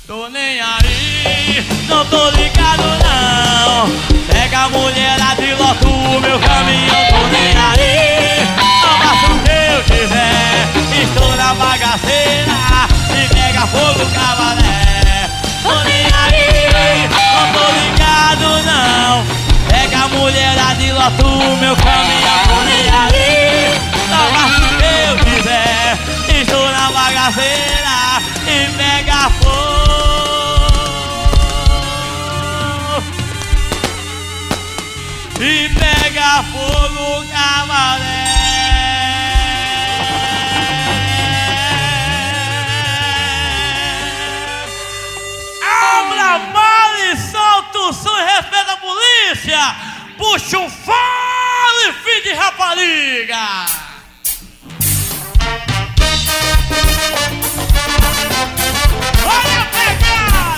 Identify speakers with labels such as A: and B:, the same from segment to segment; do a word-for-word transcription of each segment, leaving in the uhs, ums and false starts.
A: Tô nem aí, não tô ligado não. Pega a mulherada e lota o meu caminhão. Tô nem aí, não faço o que eu quiser. Estou na bagaceira e pega fogo cavalé. Tô nem aí, não tô ligado não. Pega a mulherada e lota o meu caminhão. Tô nem aí, não faço o que eu quiser. Estou na bagaceira e pega fogo. E pega fogo, cavalé. Abra a mala e solta o som e respeita a polícia. Puxa um fole, filho de rapariga. Olha a pegada.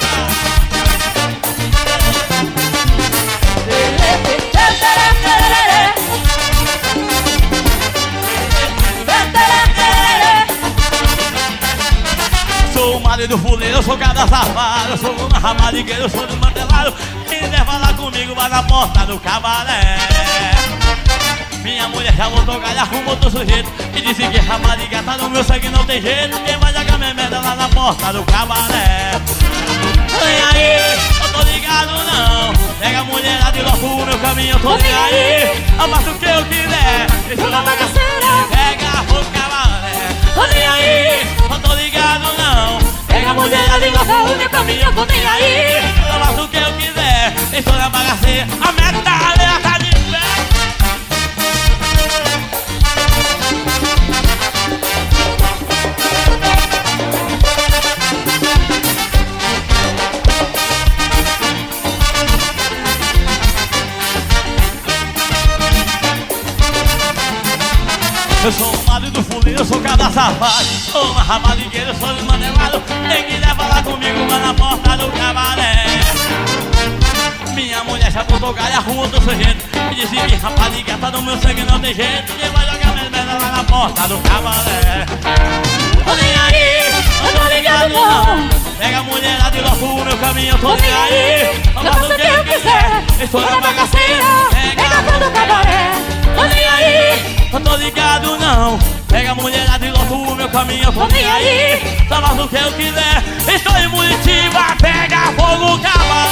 A: Sou o marido fuleiro, eu sou cada safado. Eu sou uma ramaligueira, eu sou desmantelado. Quem quiser falar comigo vai na porta do cabaré. Minha mulher já botou galha, arrumou outro sujeito e disse que rapariga tá no meu sangue, não tem jeito. Quem vai jogar minha merda lá na porta do cabaré. Vem aí, eu tô ligado não. Pega a mulherada e lota o meu caminho, eu tô nem aí. Eu faço o que eu quiser, isso na bagaceira. Pega fogo, cabaré. Tô nem aí, eu tô ligado não. Pega a mulherada e lota o meu caminho, eu tô nem aí. Eu faço o que eu quiser, isso na bagaceira. A metralha tá de pé. Eu sou o marido fuleiro, eu sou cada safado. Sou uma ramaligueira, eu sou desmantelado. Quem quiser falar comigo vai na porta do cabaré. Minha mulher já botou galha, arrumou outro sujeito e disse que rapariga tá no meu sangue, não tem jeito. Quem vai jogar minha merda lá na porta do cabaré. Tô nem aí, não tô ligado não. Pega a mulherada e lota o meu caminho, eu tô nem aí. Eu faço o que eu quiser, estou na bagaceira. Pega fogo do cabaré. Tô nem aí, não tô ligado não. Pega a mulherada e lota o meu caminho, eu tô nem aí. Só faço o que eu quiser. Estou em Muritiba, pega fogo, cabaré.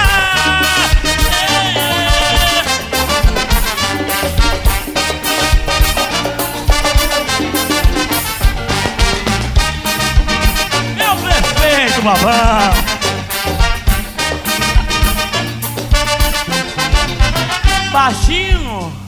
A: Meu prefeito, babá. Baixinho.